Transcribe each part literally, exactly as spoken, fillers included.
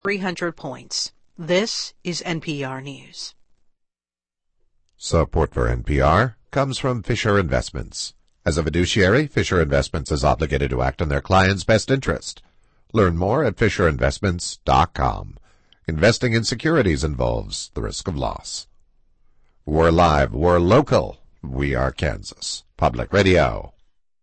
three hundred points. This is N P R News. Support for N P R comes from Fisher Investments. As a fiduciary, Fisher Investments is obligated to act in their client's best interest. Learn more at fisher investments dot com. Investing in securities involves the risk of loss. We're live, we're local, we are Kansas Public Radio.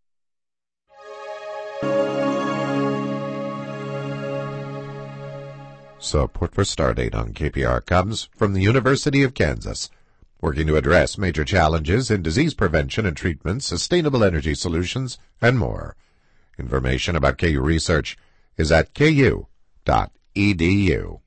Support for Stardate on K P R comes from the University of Kansas, working to address major challenges in disease prevention and treatment, sustainable energy solutions, and more. Information about K U research is at k u dot e d u.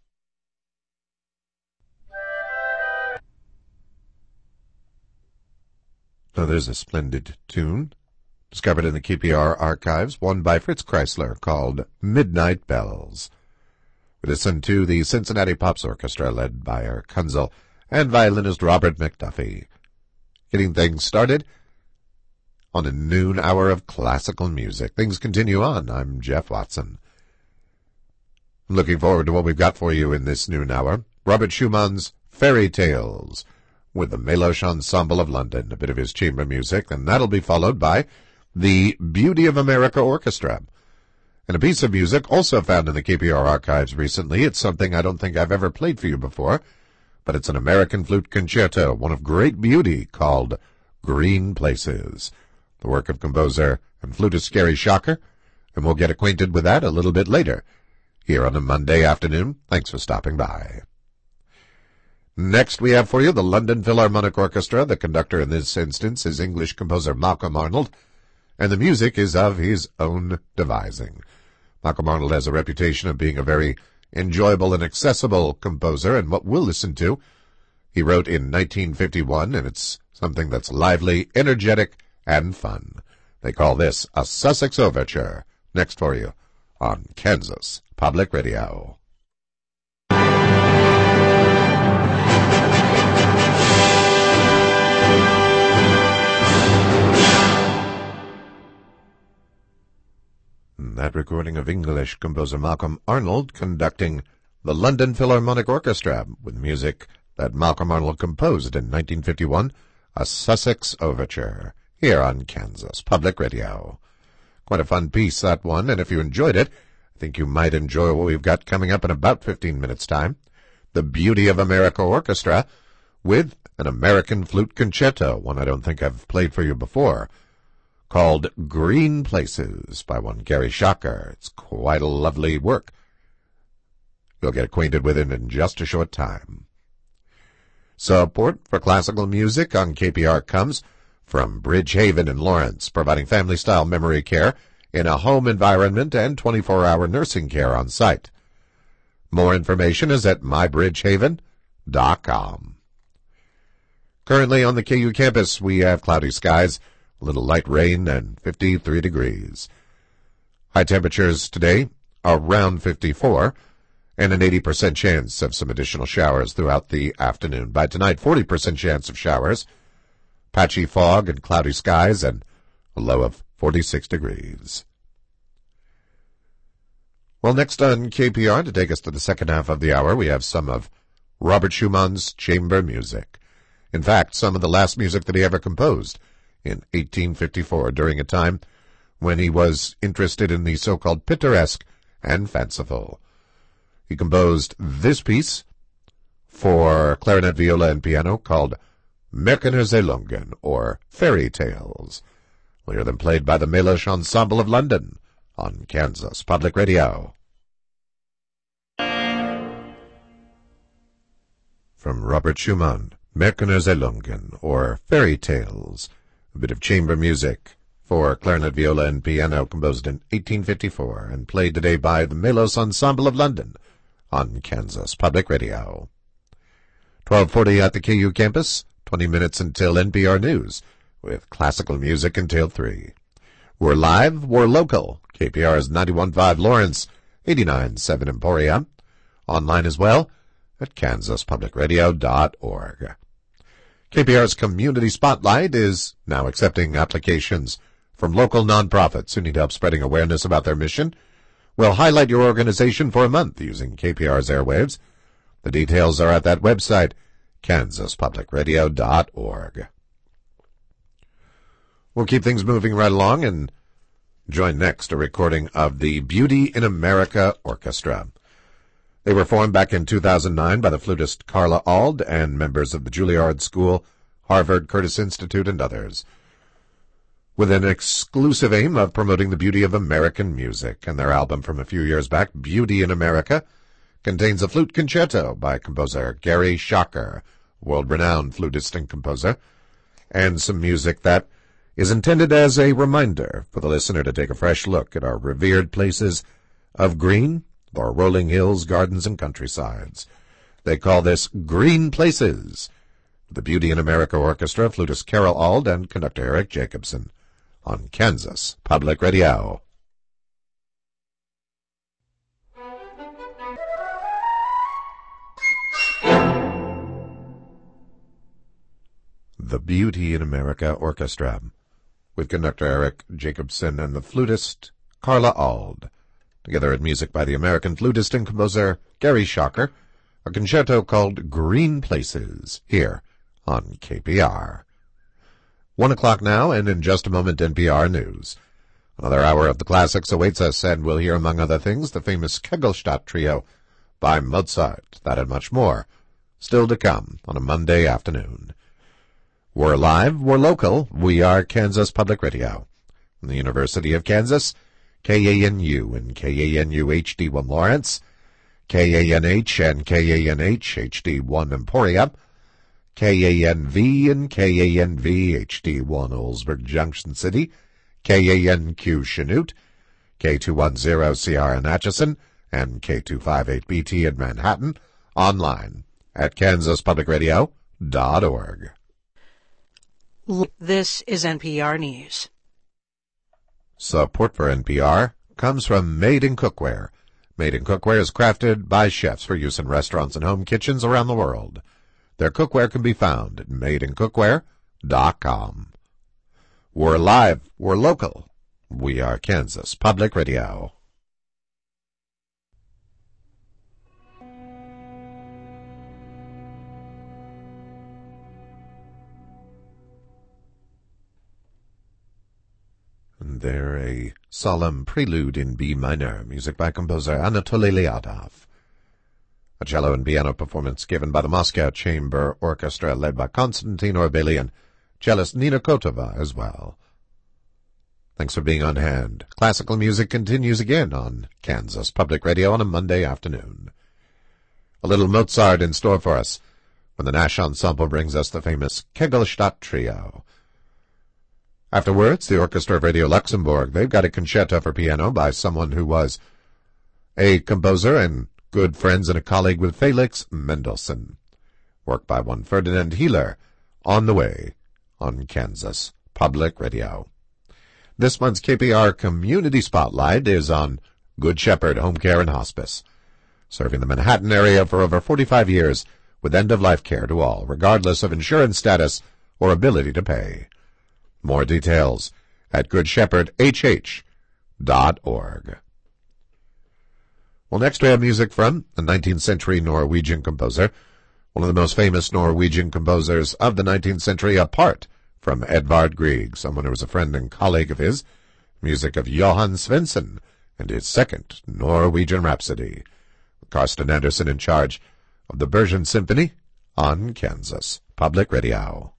Now there's a splendid tune discovered in the K P R archives, one by Fritz Kreisler, called Midnight Bells. We listen to the Cincinnati Pops Orchestra, led by Eric Kunzel and violinist Robert McDuffie. Getting things started on a noon hour of classical music. Things continue on. I'm Jeff Watson. I'm looking forward to what we've got for you in this noon hour. Robert Schumann's Fairy Tales with the Meloche Ensemble of London, a bit of his chamber music, and that'll be followed by the Beauty of America Orchestra. And a piece of music also found in the K P R archives recently. It's something I don't think I've ever played for you before, but it's an American flute concerto, one of great beauty, called Green Places, the work of composer and flutist Gary Schocker, and we'll get acquainted with that a little bit later, here on a Monday afternoon. Thanks for stopping by. Next we have for you the London Philharmonic Orchestra. The conductor in this instance is English composer Malcolm Arnold, and the music is of his own devising. Malcolm Arnold has a reputation of being a very enjoyable and accessible composer, and what we'll listen to, he wrote in nineteen fifty-one, and it's something that's lively, energetic, and fun. They call this a Sussex Overture. Next for you on Kansas Public Radio. That recording of English composer Malcolm Arnold conducting the London Philharmonic Orchestra with music that Malcolm Arnold composed in nineteen fifty-one, a Sussex Overture, here on Kansas Public Radio. Quite a fun piece, that one, and if you enjoyed it, I think you might enjoy what we've got coming up in about fifteen minutes' time. The Beauty of America Orchestra with an American flute concerto, one I don't think I've played for you before, called Green Places by one Gary Schocker. It's quite a lovely work. You'll get acquainted with it in just a short time. Support for classical music on K P R comes from Bridgehaven in Lawrence, providing family-style memory care in a home environment and twenty-four hour nursing care on site. More information is at my bridgehaven dot com. Currently on the K U campus, we have cloudy skies, a little light rain, and fifty-three degrees. High temperatures today around fifty-four, and an eighty percent chance of some additional showers throughout the afternoon. By tonight, forty percent chance of showers, patchy fog and cloudy skies, and a low of forty-six degrees. Well, next on K P R, to take us to the second half of the hour, we have some of Robert Schumann's chamber music. In fact, some of the last music that he ever composed in eighteen fifty-four, during a time when he was interested in the so-called picturesque and fanciful. He composed this piece for clarinet, viola, and piano called Märchenerzählungen, or Fairy Tales. We'll hear them played by the Meloche Ensemble of London on Kansas Public Radio. From Robert Schumann, Märchenerzählungen, or Fairy Tales, a bit of chamber music for clarinet, viola, and piano, composed in eighteen fifty-four and played today by the Meloche Ensemble of London on Kansas Public Radio. twelve forty at the K U campus, twenty minutes until N P R News, with classical music until three. We're live, we're local. K P R is ninety-one point five Lawrence, eighty-nine point seven Emporia. Online as well at kansas public radio dot org. K P R's Community Spotlight is now accepting applications from local nonprofits who need help spreading awareness about their mission. will highlight your organization for a month using K P R's airwaves. The details are at that website, kansas public radio dot org. We'll keep things moving right along and join next a recording of the Beauty in America Orchestra. They were formed back in two thousand nine by the flutist Carla Auld and members of the Juilliard School, Harvard Curtis Institute, and others, with an exclusive aim of promoting the beauty of American music. And their album from a few years back, Beauty in America, contains a flute concerto by composer Gary Schocker, world-renowned flutist and composer, and some music that is intended as a reminder for the listener to take a fresh look at our revered places of green, our rolling hills, gardens, and countrysides. They call this Green Places. The Beauty in America Orchestra, flutist Carol Auld and conductor Eric Jacobson, on Kansas Public Radio. The Beauty in America Orchestra, with conductor Eric Jacobson and the flutist Carla Auld, together at music by the American flutist and composer Gary Schocker, a concerto called Green Places, here on K P R. One o'clock now, and in just a moment, N P R News. Another hour of the classics awaits us, and we'll hear, among other things, the famous Kegelstadt Trio by Mozart. That and much more, still to come on a Monday afternoon. We're live, we're local, we are Kansas Public Radio. From the University of Kansas, K A N U and K A N U H D one Lawrence, K A N H and K A N H H D one Emporia, K A N V and K A N V H D one Oldsburg Junction City, K A N Q Chanute, K two ten C R in Atchison, and K two fifty-eight B T in Manhattan, online at kansas public radio dot org. This is N P R News. Support for N P R comes from Made in Cookware. Made in Cookware is crafted by chefs for use in restaurants and home kitchens around the world. Their cookware can be found at made in cookware dot com. We're live, we're local, we are Kansas Public Radio. And there a solemn prelude in B minor, music by composer Anatoly Lyadov. A cello and piano performance given by the Moscow Chamber Orchestra, led by Konstantin Orbelian, cellist Nina Kotova as well. Thanks for being on hand. Classical music continues again on Kansas Public Radio on a Monday afternoon. A little Mozart in store for us when the Nash Ensemble brings us the famous Kegelstadt Trio. Afterwards, the Orchestra of Radio Luxembourg, they've got a concerto for piano by someone who was a composer and good friends and a colleague with Felix Mendelssohn. Work by one Ferdinand Hiller, on the way on Kansas Public Radio. This month's K P R Community Spotlight is on Good Shepherd Home Care and Hospice, serving the Manhattan area for over forty-five years with end-of-life care to all, regardless of insurance status or ability to pay. More details at good shepherd h h dot org. Well, next we have music from a nineteenth century Norwegian composer, one of the most famous Norwegian composers of the nineteenth century, apart from Edvard Grieg, someone who was a friend and colleague of his. Music of Johan Svensson and his second Norwegian Rhapsody. Karsten Anderson in charge of the Bergen Symphony on Kansas Public Radio.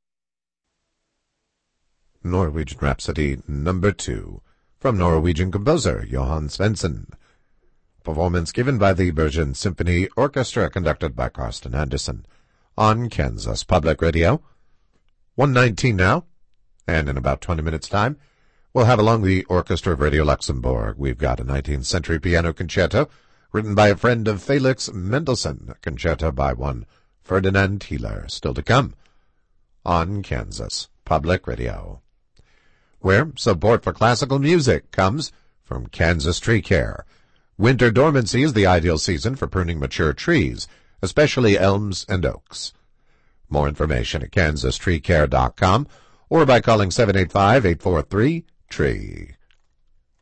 Norwegian Rhapsody number two, from Norwegian composer Johan Svensson. Performance given by the Bergen Symphony Orchestra, conducted by Karsten Anderson, on Kansas Public Radio. one nineteen now, and in about twenty minutes' time, we'll have along the Orchestra of Radio Luxembourg. We've got a nineteenth century piano concerto written by a friend of Felix Mendelssohn, a concerto by one Ferdinand Hiller, still to come on Kansas Public Radio, where support for classical music comes from Kansas Tree Care. Winter dormancy is the ideal season for pruning mature trees, especially elms and oaks. More information at kansas tree care dot com or by calling seven eight five, eight four three, T R E E.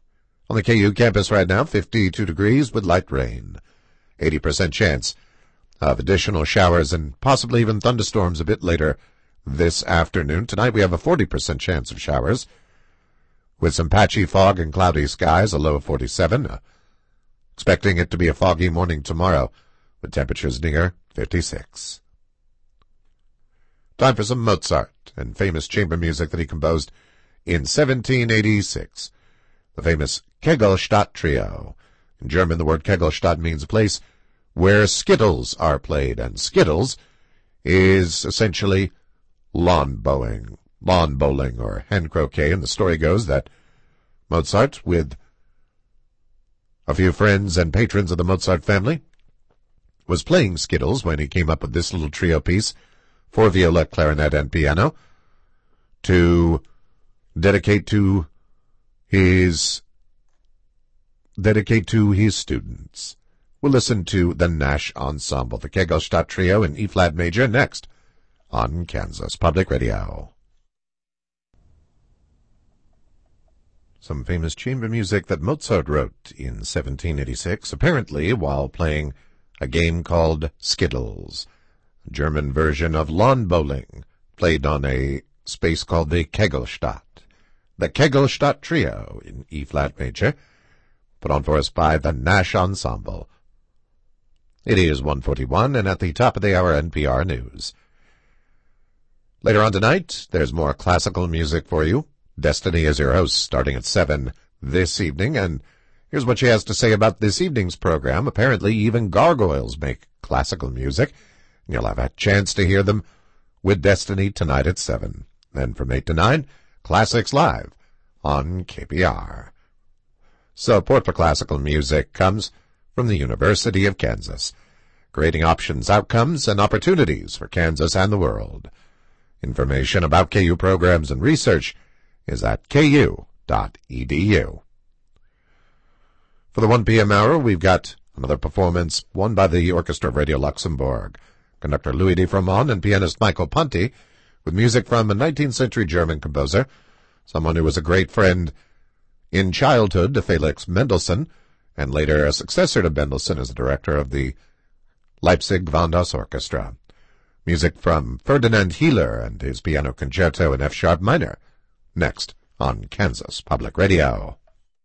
On the K U campus right now, fifty-two degrees with light rain. eighty percent chance of additional showers and possibly even thunderstorms a bit later this afternoon. Tonight we have a forty percent chance of showers with some patchy fog and cloudy skies, a low of forty-seven. Uh, expecting it to be a foggy morning tomorrow with temperatures near fifty-six. Time for some Mozart and famous chamber music that he composed in seventeen eighty-six. The famous Kegelstadt Trio. In German, the word Kegelstadt means a place where skittles are played, and skittles is essentially lawn bowling, lawn bowling or hen croquet, and the story goes that Mozart, with a few friends and patrons of the Mozart family, was playing skittles when he came up with this little trio piece for viola, clarinet, and piano to dedicate to his dedicate to his students. We'll listen to the Nash Ensemble, the Kegelstadt Trio in E-flat major, next on Kansas Public Radio. Some famous chamber music that Mozart wrote in seventeen eighty-six, apparently while playing a game called Skittles, a German version of lawn bowling, played on a space called the Kegelstadt. The Kegelstadt Trio in E-flat major, put on for us by the Nash Ensemble. It is one forty-one, and at the top of the hour, N P R News. Later on tonight, there's more classical music for you. Destiny is your host, starting at seven this evening, and here's what she has to say about this evening's program. Apparently, even gargoyles make classical music. You'll have a chance to hear them with Destiny tonight at seven. Then from eight to nine, Classics Live on K P R. Support for classical music comes from the University of Kansas, creating options, outcomes, and opportunities for Kansas and the world. Information about K U programs and research is at k u dot e d u. For the one p.m. hour, we've got another performance, one by the Orchestra of Radio Luxembourg, conductor Louis de Froment and pianist Michael Ponty, with music from a nineteenth century German composer, someone who was a great friend in childhood to Felix Mendelssohn, and later a successor to Mendelssohn as the director of the Leipzig Gewandhaus Orchestra. Music from Ferdinand Hiller and his piano concerto in F-sharp minor, next on Kansas Public Radio.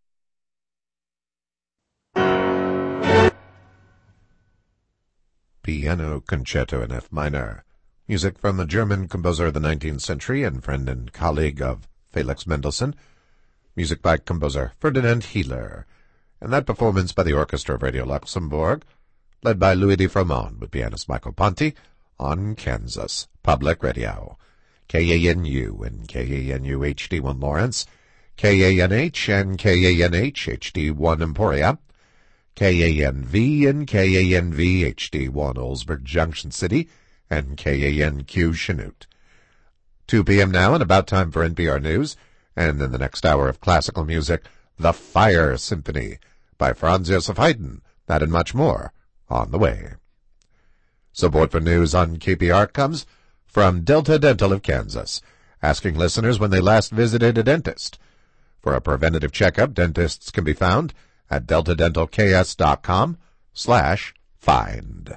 Piano concerto in F minor. Music from a German composer of the nineteenth century and friend and colleague of Felix Mendelssohn. Music by composer Ferdinand Hiller. And that performance by the Orchestra of Radio Luxembourg, led by Louis de Froment with pianist Michael Ponty, on Kansas Public Radio. K A N U and K A N U H D one Lawrence, K A N H and K A N H H D one Emporia, K A N V and K A N V H D one Oldsburg Junction City, and K A N Q Chanute. two p.m. now, and about time for N P R News, and in the next hour of classical music, The Fire Symphony by Franz Joseph Haydn, that and much more on the way. Support for news on K P R comes from Delta Dental of Kansas, asking listeners when they last visited a dentist. For a preventative checkup, dentists can be found at delta dental k s dot com slash find.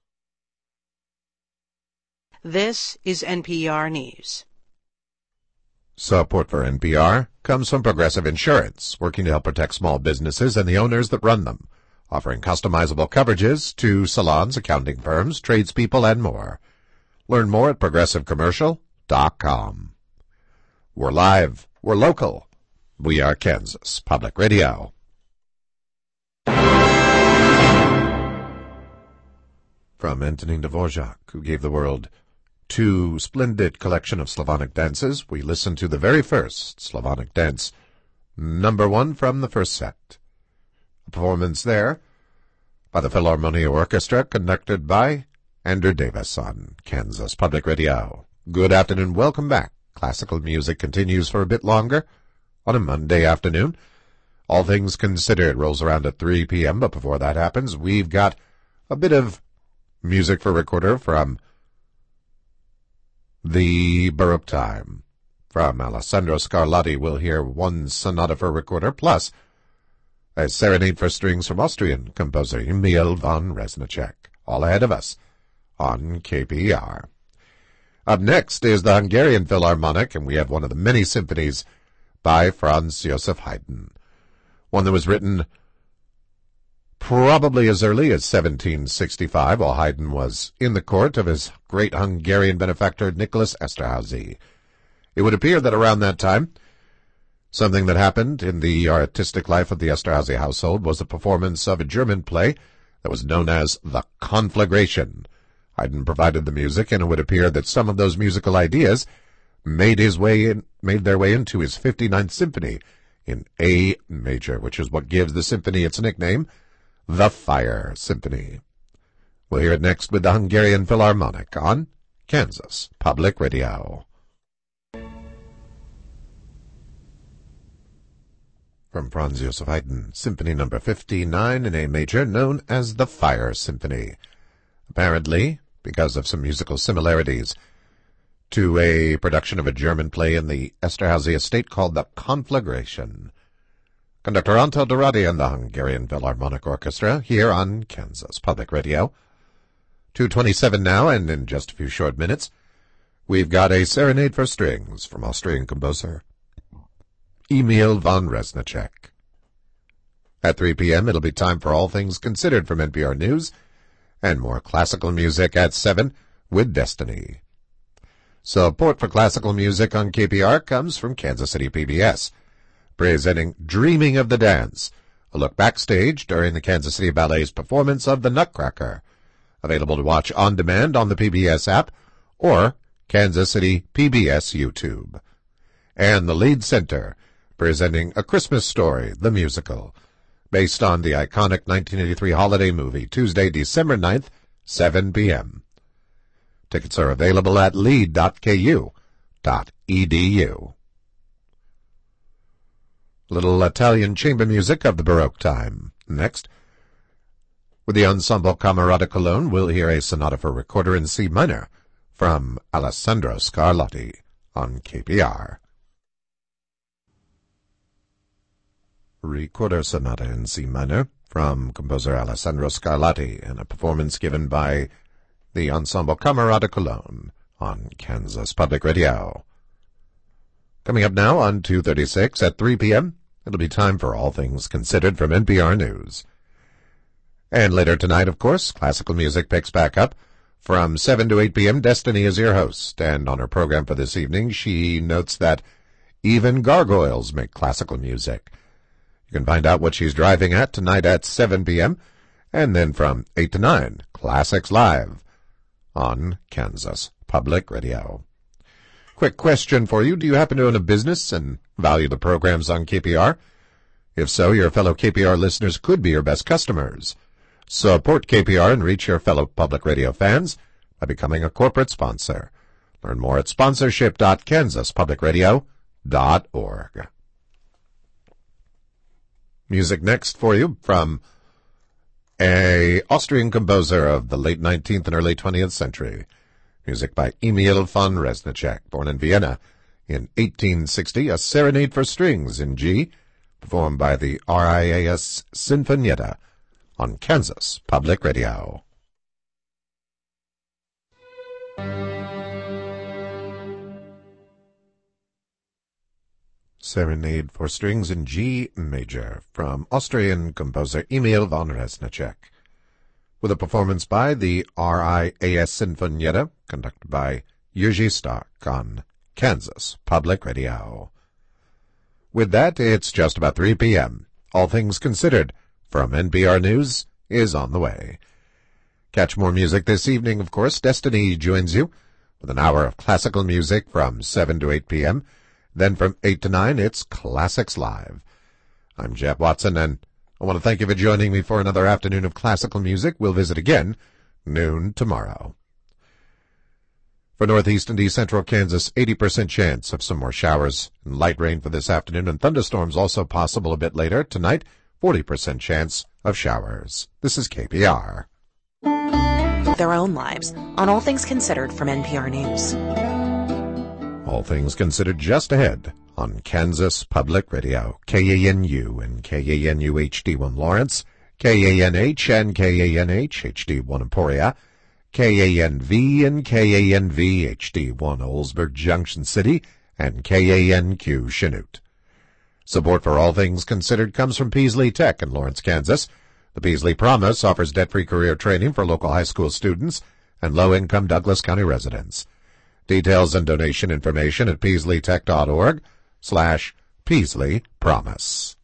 This is N P R News. Support for N P R comes from Progressive Insurance, working to help protect small businesses and the owners that run them, offering customizable coverages to salons, accounting firms, tradespeople, and more. Learn more at progressive commercial dot com. We're live. We're local. We are Kansas Public Radio. From Antonin Dvorak, who gave the world two splendid collection of Slavonic dances, we listen to the very first Slavonic dance, number one from the first set. A performance there by the Philharmonia Orchestra, conducted by Andrew Davis on Kansas Public Radio. Good afternoon. Welcome back. Classical music continues for a bit longer on a Monday afternoon. All things considered rolls around at three p.m., but before that happens, we've got a bit of music for recorder from the Baroque time. From Alessandro Scarlatti, we'll hear one sonata for recorder, plus A serenade for strings from Austrian composer Emil von Reznicek. All ahead of us on K P R. Up next is the Hungarian Philharmonic, and we have one of the many symphonies by Franz Joseph Haydn. One that was written probably as early as seventeen sixty-five, while Haydn was in the court of his great Hungarian benefactor Nicholas Esterházy. It would appear that around that time, something that happened in the artistic life of the Esterházy household was a performance of a German play that was known as The Conflagration. Haydn provided the music, and it would appear that some of those musical ideas made his way in, made their way into his fifty-ninth symphony in A major, which is what gives the symphony its nickname, the Fire Symphony. We'll hear it next with the Hungarian Philharmonic on Kansas Public Radio. From Franz Joseph Haydn, Symphony number fifty-nine in A major, known as the Fire Symphony. Apparently, because of some musical similarities to a production of a German play in the Esterházy estate called The Conflagration. Conductor Antal Dorati and the Hungarian Philharmonic Orchestra here on Kansas Public Radio. two twenty-seven now, and in just a few short minutes, we've got a serenade for strings from Austrian composer Emil von Reznicek. At three p.m., it'll be time for All Things Considered from N P R News, and more classical music at seven with Destiny. Support for classical music on K P R comes from Kansas City P B S, presenting Dreaming of the Dance, a look backstage during the Kansas City Ballet's performance of The Nutcracker, available to watch on demand on the P B S app or Kansas City P B S YouTube. And the Lead Center, presenting A Christmas Story, the musical, based on the iconic nineteen eighty-three holiday movie, Tuesday, December ninth, seven p.m. Tickets are available at lead dot k u dot e d u. Little Italian chamber music of the Baroque time. Next, with the Ensemble Camerata Cologne, we'll hear a sonata for recorder in C minor from Alessandro Scarlatti on K P R. Recorder Sonata in C minor from composer Alessandro Scarlatti, and a performance given by the Ensemble Camerata Cologne on Kansas Public Radio. Coming up now on two thirty-six at three p.m., it'll be time for All Things Considered from N P R News. And later tonight, of course, classical music picks back up. From seven to eight p.m., Destiny is your host, and on her program for this evening, she notes that even gargoyles make classical music. You can find out what she's driving at tonight at seven p.m., and then from eight to nine, Classics Live on Kansas Public Radio. Quick question for you. Do you happen to own a business and value the programs on K P R? If so, your fellow K P R listeners could be your best customers. Support K P R and reach your fellow public radio fans by becoming a corporate sponsor. Learn more at sponsorship dot kansas public radio dot org. Music next for you from a Austrian composer of the late nineteenth and early twentieth century. Music by Emil von Reznicek, born in Vienna in eighteen sixty, a serenade for strings in G, performed by the R I A S Sinfonietta on Kansas Public Radio. Serenade for Strings in G Major from Austrian composer Emil von Reznicek, with a performance by the R I A S Sinfonietta, conducted by Jerzy Stark on Kansas Public Radio. With that, it's just about three p.m. All Things Considered from N P R News is on the way. Catch more music this evening, of course. Destiny joins you with an hour of classical music from seven to eight p.m., Then from eight to nine, it's Classics Live. I'm Jeff Watson, and I want to thank you for joining me for another afternoon of classical music. We'll visit again noon tomorrow. For northeast and east central Kansas, eighty percent chance of some more showers and light rain for this afternoon, and thunderstorms also possible a bit later. Tonight, forty percent chance of showers. This is K P R. Their own lives on All Things Considered from N P R News. All Things Considered just ahead on Kansas Public Radio, K A N U and K A N U H D one Lawrence, K A N H and K A N H H D one Emporia, K A N V and K A N V H D one Oldsburg Junction City, and K A N Q Chanute. Support for All Things Considered comes from Peasley Tech in Lawrence, Kansas. The Peasley Promise offers debt-free career training for local high school students and low-income Douglas County residents. Details and donation information at peasleystech dot org slash Peasley Promise.